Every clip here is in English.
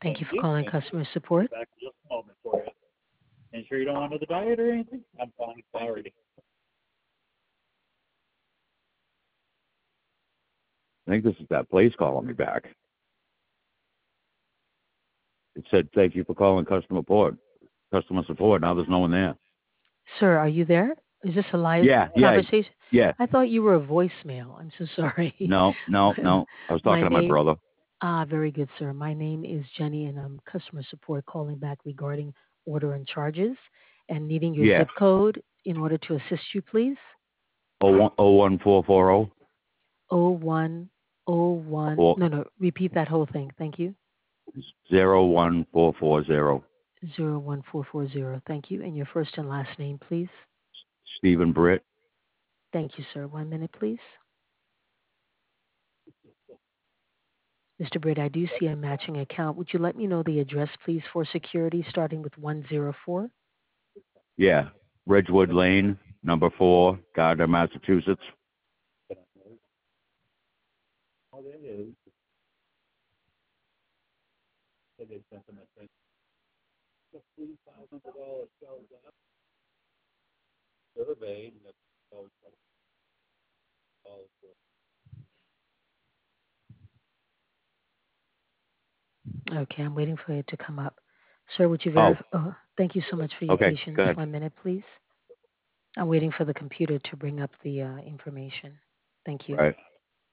Thank you Thank for you. calling Thank you. customer support. Back in just a moment for you. And sure you don't want to the diet or anything? I'm fine. Already. I think this is that place calling me back. It said, thank you for calling customer support. Now there's no one there. Sir, are you there? Is this a live Yeah. conversation? Yeah. I thought you were a voicemail. I'm so sorry. No. I was talking to my name, brother. very good, sir. My name is Jenny, and I'm customer support calling back regarding order and charges and needing your Yeah. zip code in order to assist you, please. 01440. 0101. No, repeat that whole thing. Thank you. 01440. 01440. Thank you. And your first and last name, please. Stephen Britt. Thank you, sir. 1 minute, please. Mr. Britt, I do see a matching account. Would you let me know the address, please, for security, starting with 104? Yeah. Ridgewood Lane, number 4, Gardner, Massachusetts. All it is. They sent them a thing. The $3,000 sells out. Survey. And that's all. Okay, I'm waiting for it to come up. Sir, would you Oh. verify? Oh, thank you so much for your Okay. patience. Go ahead. 1 minute, please. I'm waiting for the computer to bring up the information. Thank you. Right.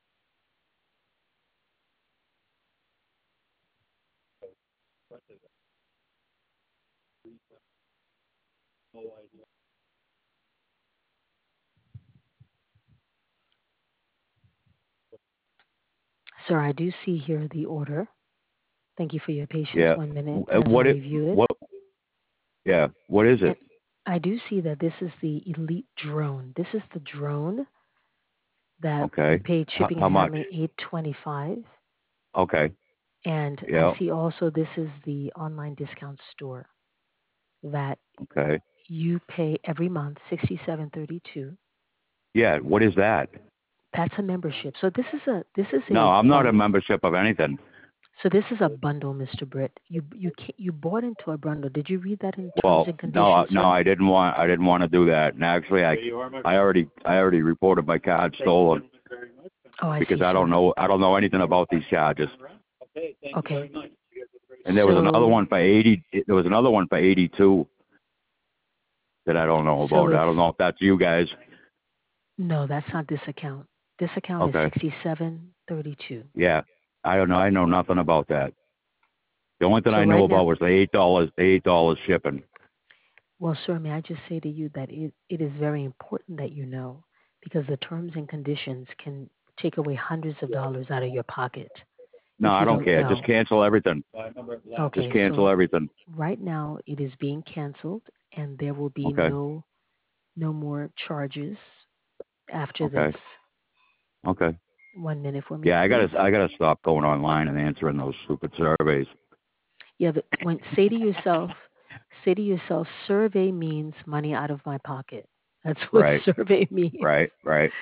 Sir, I do see here the order. Thank you for your patience. Yeah. 1 minute as I review it. What is it? And I do see that this is the Elite drone. This is the drone that Okay. you paid shipping How and much? handling $825. Okay. And Yeah. I see also this is the online discount store that Okay. you pay every month, $67.32. Yeah. What is that? That's a membership. So this is a No, I'm not a bundle. membership of anything. So this is a bundle, Mr. Britt. You bought into a bundle. Did you read that in terms Well, and no, conditions, sir? I didn't want to do that. And actually, I already reported my card stolen Oh, I because see, I don't know anything about these charges. Okay. And there was another one for 80. There was another one for 82 that I don't know So about. I don't know if that's you guys. No, that's not this account. This account Okay. is 67.32. Yeah, I don't know. I know nothing about that. The only thing So I knew right now, about was the $8 shipping. well, sir, may I just say to you that it is very important that you know, because the terms and conditions can take away hundreds of dollars out of your pocket No, if I you don't don't care. know. Just cancel everything. Just Okay, cancel so everything. right now it is being canceled, and there will be Okay. no more charges after Okay. this. Okay. 1 minute for me, Yeah, please. I gotta stop going online and answering those stupid surveys. Yeah, but say to yourself, survey means money out of my pocket. That's what Right. survey means. Right.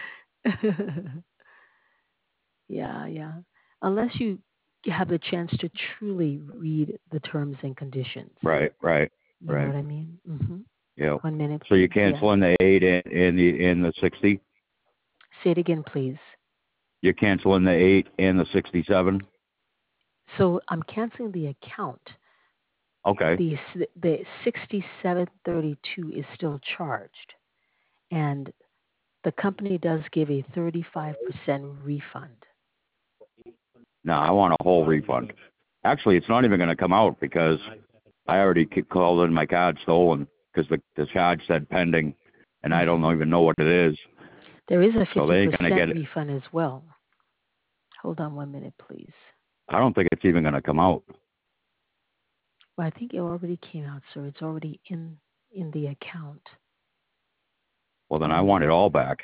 Yeah. Unless you have the chance to truly read the terms and conditions. Right. You know what I mean? Yeah. 1 minute, So you're please. Yeah. canceling the 8 and the 60? Say it again, please. You're canceling the 8 and the 67? So I'm canceling the account. Okay. The 6732 is still charged, and the company does give a 35% refund. No, I want a whole refund. Actually, it's not even going to come out because I already called in my card stolen because the charge said pending, and I don't even know what it is. There is a So they ain't going to 50% get it. refund as well. Hold on 1 minute, please. I don't think it's even going to come out. Well, I think it already came out, sir. It's already in the account. Well, then I want it all back.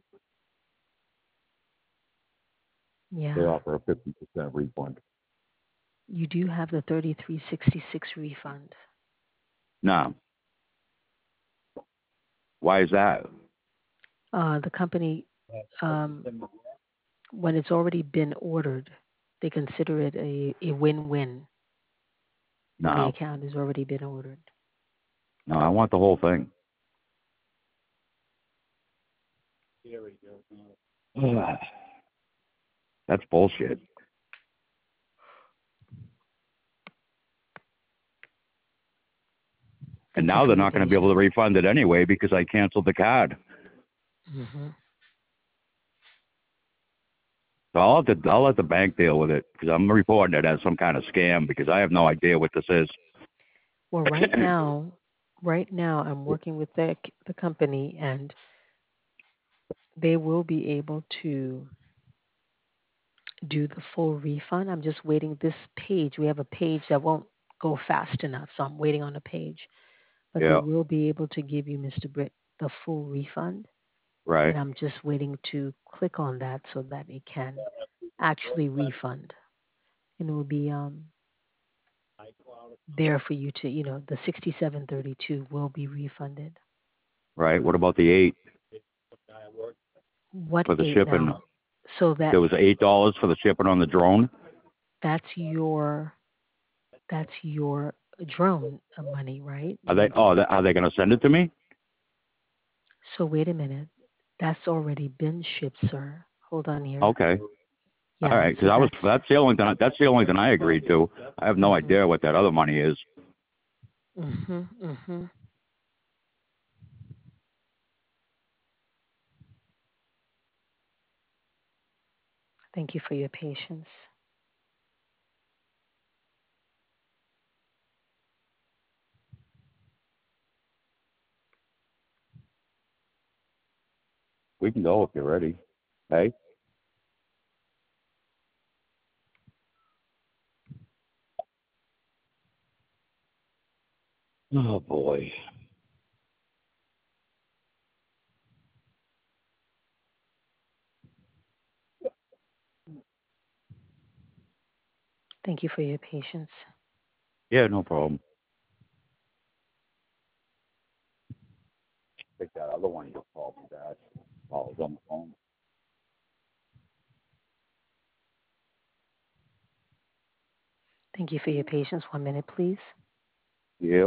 Yeah. They offer a 50% refund. You do have the 3366 refund. No. Why is that? The company, when it's already been ordered, they consider it a win-win. and the No, account has already been ordered. no, I want the whole thing. Here we go. That's bullshit. And Thank you now for they're your not going to be able to patience. refund it anyway because I canceled the card. Hmm. So I'll let the bank deal with it because I'm reporting it as some kind of scam because I have no idea what this is. Well, right now, I'm working with the company, and they will be able to do the full refund. I'm just waiting this page. We have a page that won't go fast enough, so I'm waiting on a page. But they Yeah, will be able to give you, Mr. Britt, the full refund. right, And I'm just waiting to click on that so that it can actually refund. And it will be there for you to, the 6732 will be refunded. right. What about the 8 What for the eight shipping? now? So There was $8 for the shipping on the drone. that's your that's your drone money, right? Are they? Oh, are they going to send it to me? So wait a minute. That's already been shipped, sir. Hold on here. Okay, all Yeah, right. so Because that's the only thing I agreed to. I have no mhm. idea what that other money is. Mhm. Mhm. Thank you for your patience. We can go if you're ready. Hey. Oh boy. Thank you for your patience. Yeah, no problem. Take that other one you called me back. While I was on the phone. Thank you for your patience. 1 minute, please. Yeah.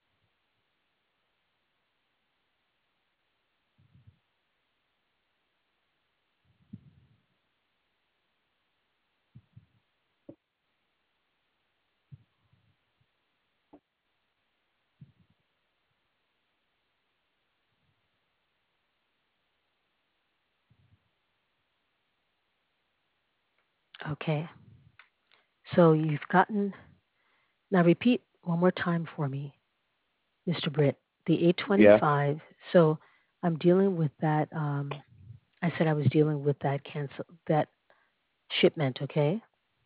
Okay. So you've gotten, now repeat one more time for me, Mr. Britt. The Yeah. 825. So I'm dealing with that. I said I was dealing with that shipment. Okay.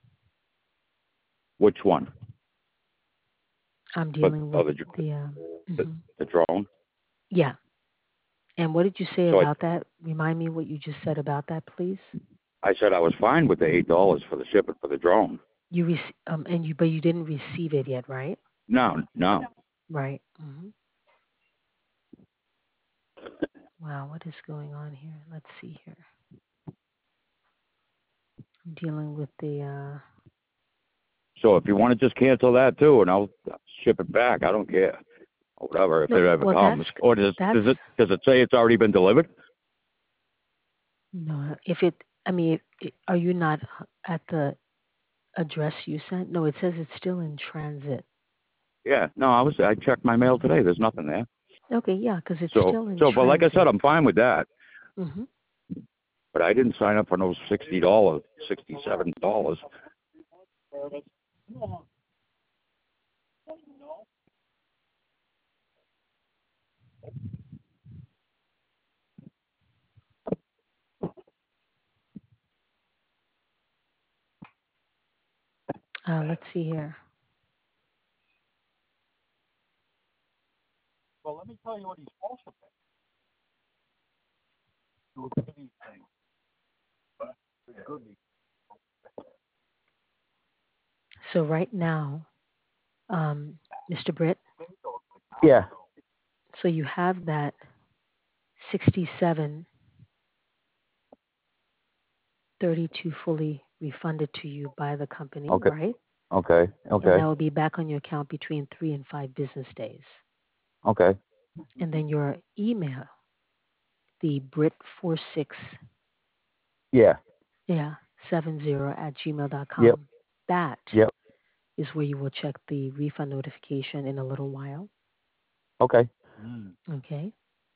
Which one? I'm But dealing with oh, the mhm. the drone. Yeah. And what did you say So about that? Remind me what you just said about that, please. I said I was fine with the $8 for the shipping for the drone. But you didn't receive it yet, right? No, no. Right. Wow, what is going on here? Let's see here. I'm dealing with the. So if you want to just cancel that too, and I'll ship it back, I don't care. Or whatever, if No, it ever well, comes. Or that's does it say it's already been delivered? no. If it, I mean, are you not at the address you sent? No, it says it's still in transit. Yeah. No, I checked my mail today. There's nothing there. Okay, yeah, because it's So still in so but like I said, transit. I'm fine with that. Hmm. But I didn't sign up for those $60, $67. Let's see here. Well, let me tell you what he's supposed to do. Look at these things. Good. So right now, Mr. Britt, Yeah. so you have that 6732 fully refunded to you by the company, Okay. right? Okay. And that Okay. will be back on your account between 3 and 5 business days. Okay. And then your email, the Brit46, Yeah. 70 at Yep. gmail.com. That Yep. is where you will check the refund notification in a little while. Okay. Okay.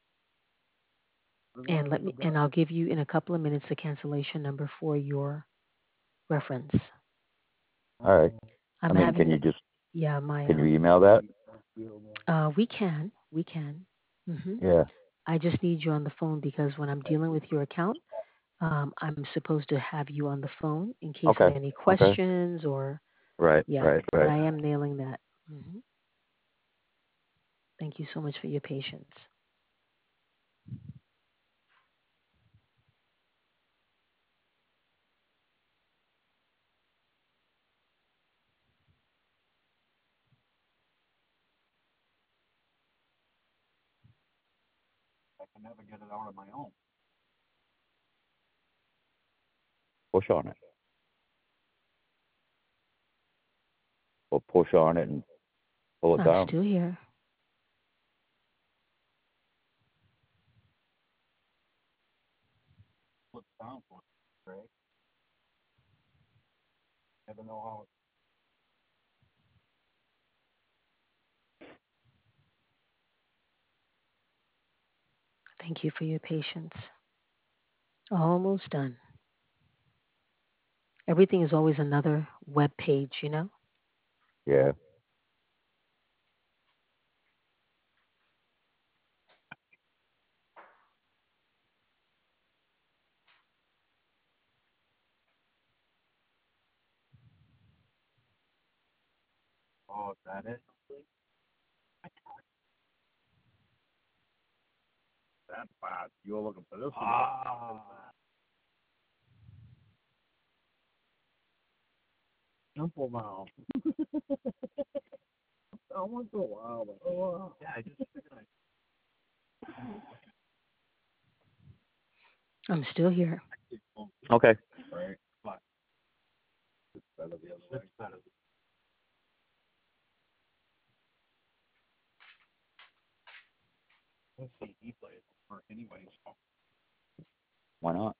And I'll give you in a couple of minutes the cancellation number for your reference. All right. I'm I mean, can having, you just my, can you email that? we can. Yeah. I just need you on the phone because when I'm dealing with your account, I'm supposed to have you on the phone in case of Okay. any Okay. questions or, Right. yeah, Right. but Right. I am nailing that. Thank you so much for your patience. I can never get it out on my own. Push on it. Or push on it and pull it I'm down. still here. Put it down for it, right? Never know how it. Thank you for your patience. Almost done. Everything is always another web page, you know? Yeah. Oh, is that it? That's bad. You're looking for this one. Simple now. I want to wow. Yeah, I just figured I'm still here. Okay. right. But it's better the other way. It's better. Let's see, he plays for anyway. So. Why not?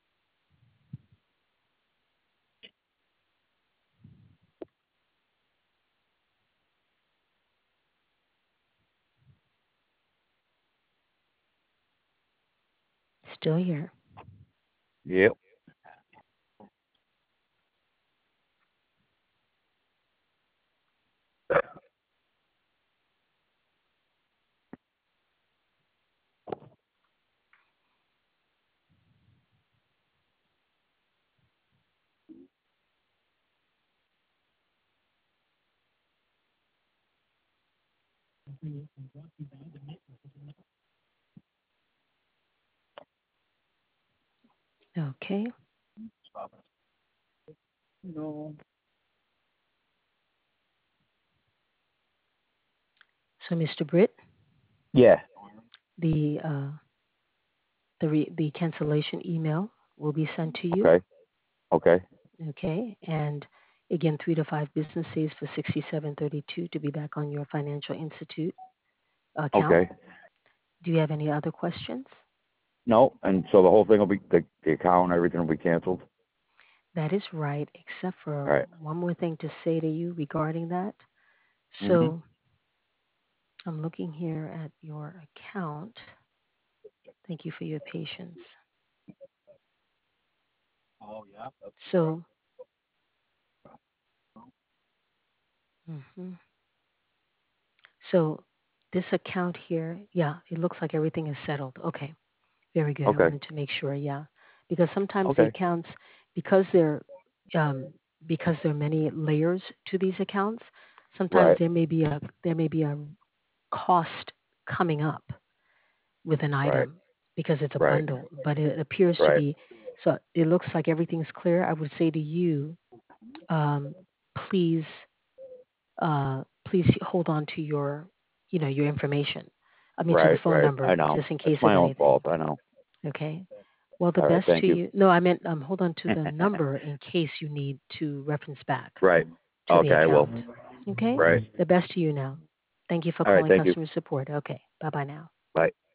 Still here. Yep. Okay. Stop it. No. So, Mr. Britt, Yeah. the the cancellation email will be sent to you. Okay. Okay. Okay. And again, 3 to 5 business days for 6732 to be back on your financial institute account. Okay. Do you have any other questions? No, and so the whole thing will be the account, everything will be canceled. That is right, except for All right. one more thing to say to you regarding that. Mhm. So I'm looking here at your account. Thank you for your patience. Oh, yeah. That's So, mhm. So this account here, yeah, it looks like everything is settled. Okay, very good. I Okay. wanted to make sure, yeah, because sometimes the Okay. accounts, because they're um, because there are many layers to these accounts, sometimes Right. there may be a cost coming up with an Right. item because it's a Right. bundle, but it appears to Right. be. So it looks like everything's clear. I would say to you, um, please please hold on to your, your information. I mean, to the Right. phone Right. I number, know. just in It's case of my own anything. fault. I know. Okay. Well, the All right. best to Thank you. you. No, I meant hold on to the number in case you need to reference back Right. to the Okay, well, account. Okay? right. The best to you now. Thank you for All right, calling thank you. customer support. Okay. Bye bye now. Bye.